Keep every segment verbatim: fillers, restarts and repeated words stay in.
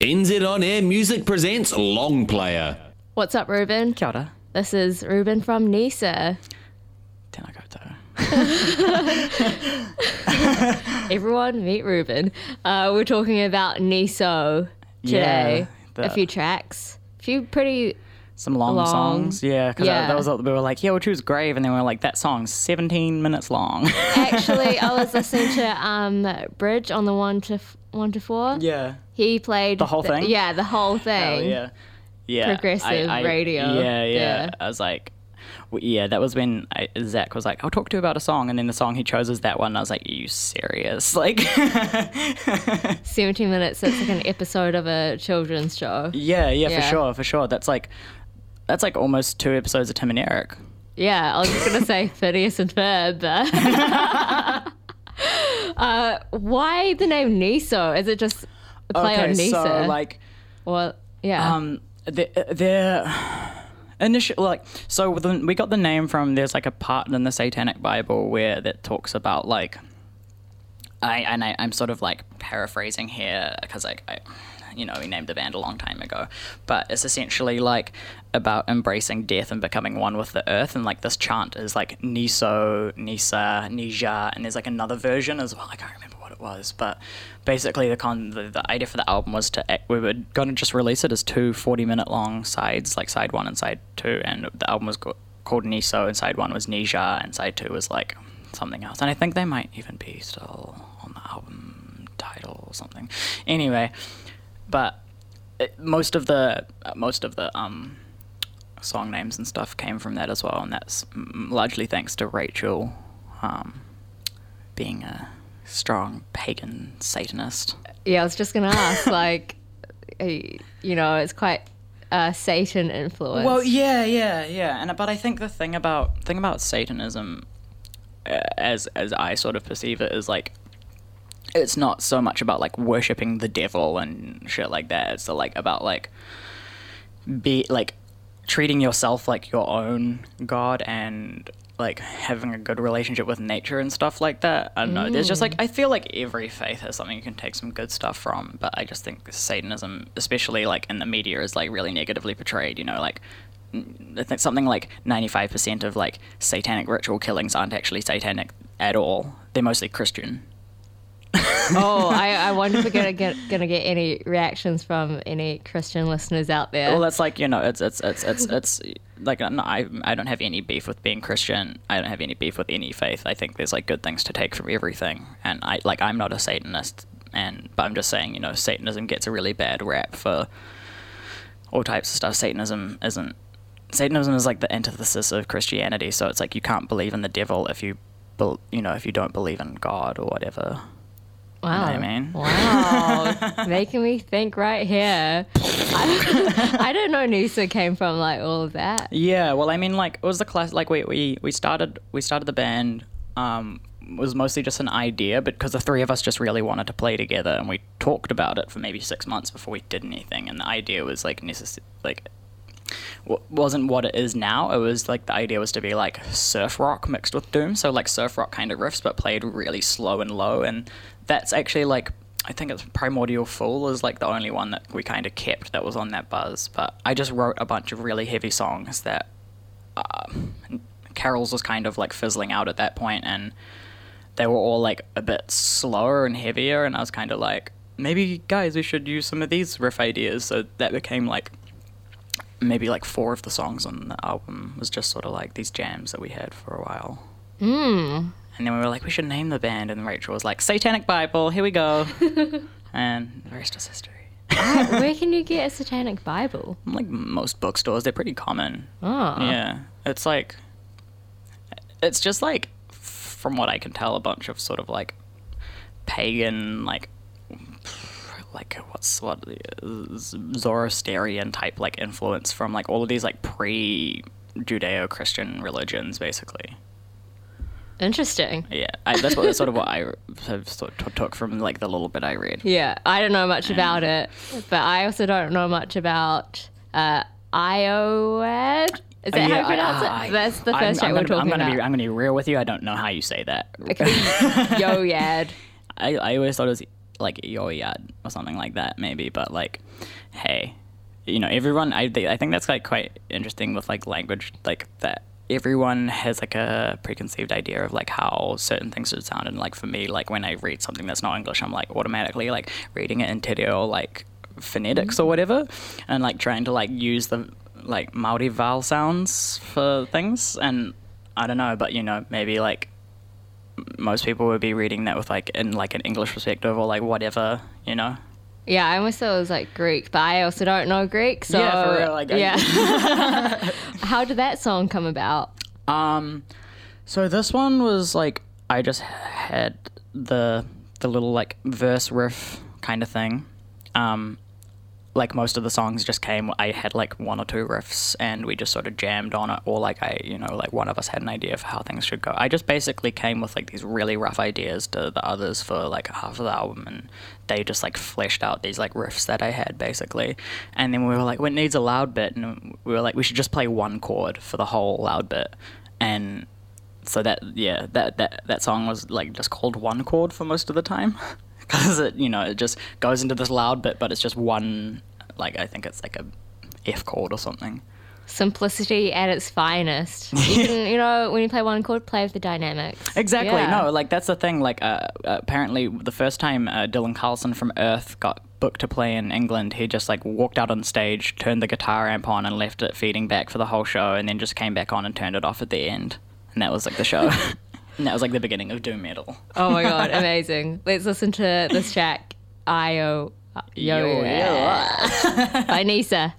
N Z On Air Music presents Long Player. What's up, Ruben? Kia ora. This is Ruben from Nisa. Tēnā koutou. Everyone meet Ruben. Uh, we're talking about Niso today. Yeah, the- a few tracks. A few pretty... Some long, Long. songs. Yeah, because Yeah. that was what we were like, yeah, we'll choose Grave. And then we were like, that song's seventeen minutes long. Actually, I was listening to um, Bridge on the one to f- one to four. yeah. He played... The whole thing? Yeah, the whole thing. Hell yeah. Yeah. Progressive radio. Yeah, yeah, Yeah. I was like, well, yeah, that was when I, Zach was like, I'll talk to you about a song. And then the song he chose is that one. And I was like, are you serious? Like, seventeen minutes, that's like an episode of a children's show. yeah, yeah, Yeah. for sure, for sure. That's like, that's like almost two episodes of Tim and Eric. Yeah, I was just going to say Phineas and Ferb, but... uh, why the name Niso? Is it just a play okay, on Nisa? so like, Or, yeah. Um, they're, they're initial like so. The, we got the name from there's like a part in the Satanic Bible where that talks about like, I and I, I'm sort of like paraphrasing here because like I, you know, we named the band a long time ago, but it's essentially like about embracing death and becoming one with the earth. And like this chant is like Niso, Nisa, Nija, and there's like another version as well. I can't remember what it was, but basically the con the, the idea for the album was to we were going to just release it as two forty minute long sides, like side one and side two, and the album was co- called Niso, and side one was Nija, and side two was like something else. And I think they might even be still on the album title or something. Anyway. But it, most of the uh, most of the um, song names and stuff came from that as well, and that's mm, largely thanks to Rachel um, being a strong pagan Satanist. yeah, I was just going to ask, like, uh, you know, it's quite uh, Satan influence. Well, yeah, yeah, yeah, and but I think the thing about thing about Satanism, uh, as as I sort of perceive it, is like. It's not so much about like worshipping the devil and shit like that. It's like about like be like treating yourself like your own god and like having a good relationship with nature and stuff like that. I don't know. There's just like I feel like every faith has something you can take some good stuff from, but I just think Satanism, especially like in the media, is like really negatively portrayed. You know, like I think something like ninety-five percent of like satanic ritual killings aren't actually satanic at all. They're mostly Christian. oh, I, I wonder if we're gonna get gonna get any reactions from any Christian listeners out there. Well, that's like, you know, it's it's it's it's it's like no, I I don't have any beef with being Christian. I don't have any beef with any faith. I think there's like good things to take from everything. And I like I'm not a Satanist, and but I'm just saying, you know, Satanism gets a really bad rap for all types of stuff. Satanism isn't. Satanism is like the antithesis of Christianity. So it's like you can't believe in the devil if you, bel you know, if you don't believe in God or whatever. Wow. You know what I mean? Wow. Making me think right here. I, I didn't know Nisa came from like all of that. Yeah, well, I mean, like, it was the class, like, we, we, we started, we started the band, um, it was mostly just an idea, but because the three of us just really wanted to play together, and we talked about it for maybe six months before we did anything, and the idea was, like, necess- like, w- wasn't what it is now. It was, like, the idea was to be, like, surf rock mixed with doom, so, like, surf rock kind of riffs, but played really slow and low, and that's actually, like, I think it's Primordial Fool is, like, the only one that we kind of kept that was on that buzz. But I just wrote a bunch of really heavy songs that uh, Carol's was kind of, like, fizzling out at that point, and they were all, like, a bit slower and heavier, and I was kind of like, maybe, guys, we should use some of these riff ideas. So that became, like, maybe, like, four of the songs on the album was just sort of, like, these jams that we had for a while. Hmm. And then we were like, we should name the band. And Rachel was like, Satanic Bible, here we go. And the rest is history. I, where can you get a Satanic Bible? Like most bookstores, they're pretty common. Oh. Yeah. It's like, it's just like, from what I can tell, a bunch of sort of like pagan, like, like what's, what, Zoroastrian type like influence from like all of these like pre-Judeo-Christian religions, basically. Interesting. Yeah, I, that's what that's sort of what I have sort of took from like the little bit I read. Yeah, I don't know much about it, but I also don't know much about uh, Ioad. Is that Uh, how yeah, you pronounce I- it? That's the I'm- first I'm track we're gonna- talking I'm gonna about. Be, I'm going to be real with you. I don't know how you say that. It could be Yoyad. I, I always thought it was like Yoyad or something like that maybe, but like, hey, you know, everyone, I, I think that's like quite interesting with like language, like that everyone has like a preconceived idea of like how certain things should sound. And like for me, like when I read something that's not English, I'm like automatically like reading it in te reo, like phonetics mm-hmm. or whatever, and like trying to like use the like Māori vowel sounds for things. And I don't know, but you know, maybe like most people would be reading that with like in like an English perspective or like whatever, you know. Yeah, I almost thought it was like Greek, but I also don't know Greek, so yeah, for real. Like, yeah. How did that song come about? Um, so this one was like I just had the the little like verse riff kind of thing. Um, like most of the songs just came. I had like one or two riffs, and we just sort of jammed on it, or like I, you know, like one of us had an idea for how things should go. I just basically came with like these really rough ideas to the others for like half of the album, and they just like fleshed out these like riffs that I had basically. And then we were like, well, it needs a loud bit, and we were like, we should just play one chord for the whole loud bit. And so that yeah, that that that song was like just called one chord for most of the time. Because it, you know, it just goes into this loud bit, but it's just one, like, I think it's like a F chord or something. Simplicity at its finest. You can, you know, when you play one chord, play with the dynamics. Exactly. Yeah. No, like, that's the thing. Like, uh, apparently, the first time uh, Dylan Carlson from Earth got booked to play in England, he just, like, walked out on stage, turned the guitar amp on, and left it feeding back for the whole show, and then just came back on and turned it off at the end. And that was, like, the show. And that was like the beginning of doom metal. Oh my god, amazing. Let's listen to this track, Io Yo, Yo yeah. by Nisa.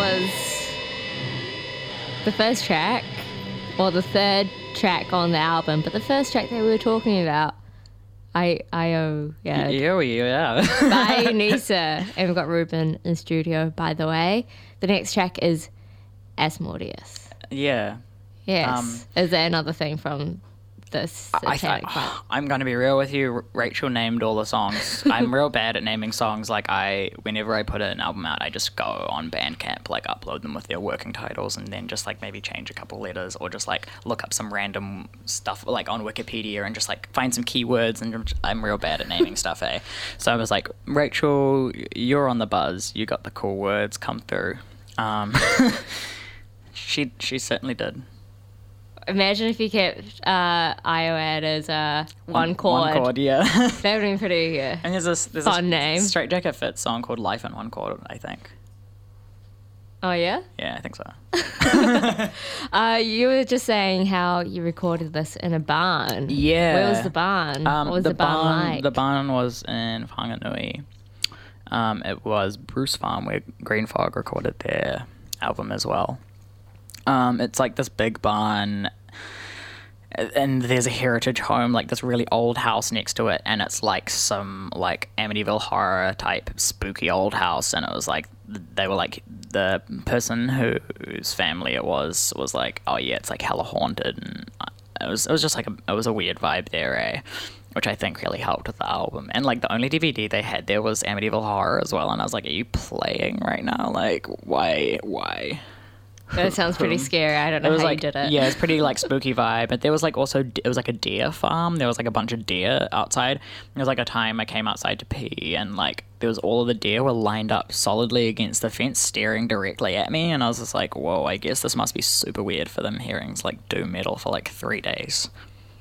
was the first track, or the third track on the album, but the first track that we were talking about, I I O yeah, Yeah, yeah. by Nisa, and we've got Ruben in studio. By the way, the next track is Asmodeus. Yeah. Yes, Um, is there another thing from this I, satanic I, part? I'm going to be real with you. Rachel named all the songs. I'm real bad at naming songs. Like, I, whenever I put an album out, I just go on Bandcamp, like, upload them with their working titles, and then just, like, maybe change a couple letters, or just, like, look up some random stuff, like, on Wikipedia, and just, like, find some keywords, and I'm real bad at naming stuff, eh? So I was like, Rachel, you're on the buzz. You got the cool words. Come through. Um, she, she certainly did. Imagine if you kept uh, I O ad as uh, one chord. One chord, yeah. That would have been pretty yeah. And there's this there's Fun a name. Straight Jacket Fit song called Life in One Chord, I think. Oh, yeah? Yeah, I think so. Uh, you were just saying how you recorded this in a barn. Yeah. Where was the barn? Um, what was the, the, barn, like? The barn was in Whanganui. Um, it was Bruce Farm, where Green Fog recorded their album as well. Um, it's like this big barn, and there's a heritage home, like this really old house next to it, and it's like some like Amityville horror type spooky old house, and it was like they were like the person whose family it was was like, oh yeah, it's like hella haunted, and it was it was just like a, it was a weird vibe there, eh? Which I think really helped with the album. And like the only D V D they had there was Amityville horror as well, and I was like, are you playing right now? Like, why why? That sounds pretty scary. I don't know It was how like, you did it. yeah, it's pretty like spooky vibe. But there was like also, it was like a deer farm. There was like a bunch of deer outside. There was like a time I came outside to pee, and like there was all of the deer were lined up solidly against the fence, staring directly at me. And I was just like, whoa, I guess this must be super weird for them hearing like doom metal for like three days.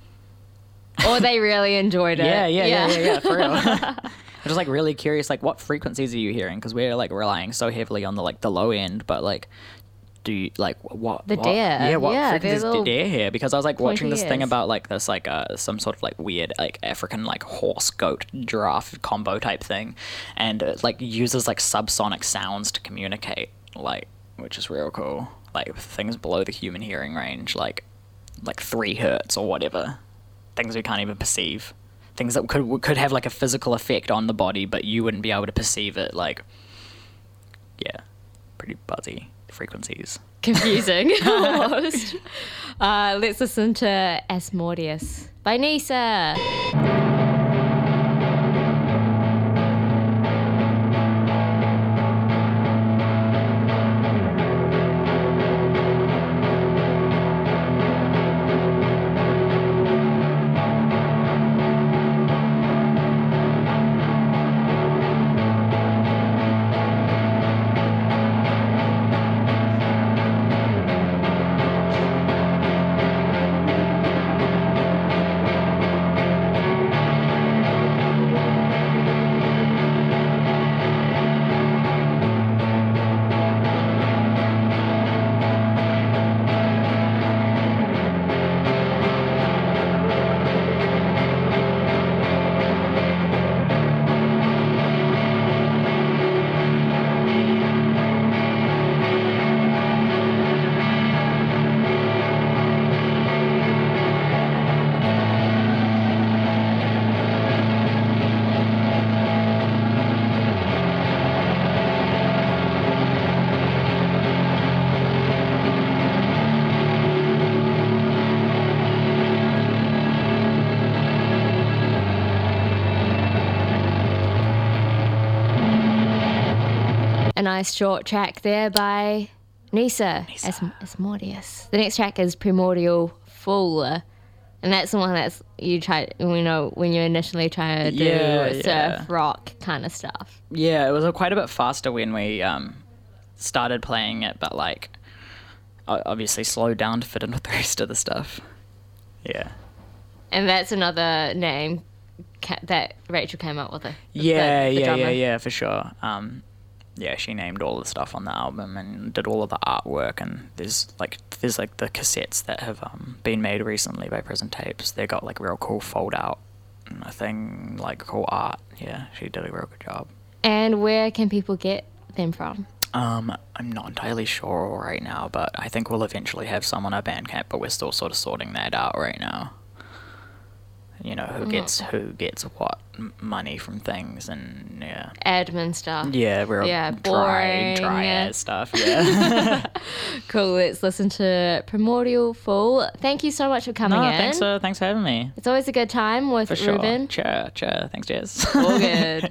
Or they really enjoyed it. Yeah, yeah, yeah, yeah, yeah, for real. I'm just like really curious, like what frequencies are you hearing? Because we're like relying so heavily on the like the low end, but like. Do you, like what The what, deer. yeah what Yeah, frequencies they're do little deer hear? Because I was like watching this thing ears. about like this like uh some sort of like weird like African like horse goat giraffe combo type thing, and it like uses like subsonic sounds to communicate, like, which is real cool, like things below the human hearing range, like like three hertz or whatever, things we can't even perceive, things that could could have like a physical effect on the body but you wouldn't be able to perceive it. Like, yeah, pretty buzzy frequencies. Confusing, almost. Uh, let's listen to Asmodeus by Nisa. A nice short track there by Nisa, Nisa. As- Asmodeus. The next track is Primordial Fool. And that's the one that's you try, you know, when you initially try to do Yeah, surf yeah. rock kind of stuff. Yeah, it was a, quite a bit faster when we um, started playing it, but like o- obviously slowed down to fit in with the rest of the stuff. Yeah. And that's another name ca- that Rachel came up with. It. Yeah, the, the yeah, drummer. yeah, yeah, for sure. Um, yeah, she named all the stuff on the album and did all of the artwork. And there's like there's like the cassettes that have um, been made recently by Prison Tapes. They got like real cool fold out and a thing like cool art. Yeah, she did a real good job. And where can people get them from? Um, I'm not entirely sure right now, but I think we'll eventually have some on our Bandcamp, but we're still sort of sorting that out right now. You know, who gets who gets what m- money from things, and yeah. Admin stuff. Yeah, we're Yeah, dry, boring, dry yeah. ass stuff, yeah. Cool. Let's listen to Primordial Fall. Thank you so much for coming no, in. thanks for, thanks for having me. It's always a good time with For sure. Ruben. Cheer, cheer. Thanks, Jess. All good.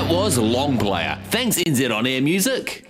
That was Long Player. Thanks, N Z On Air Music.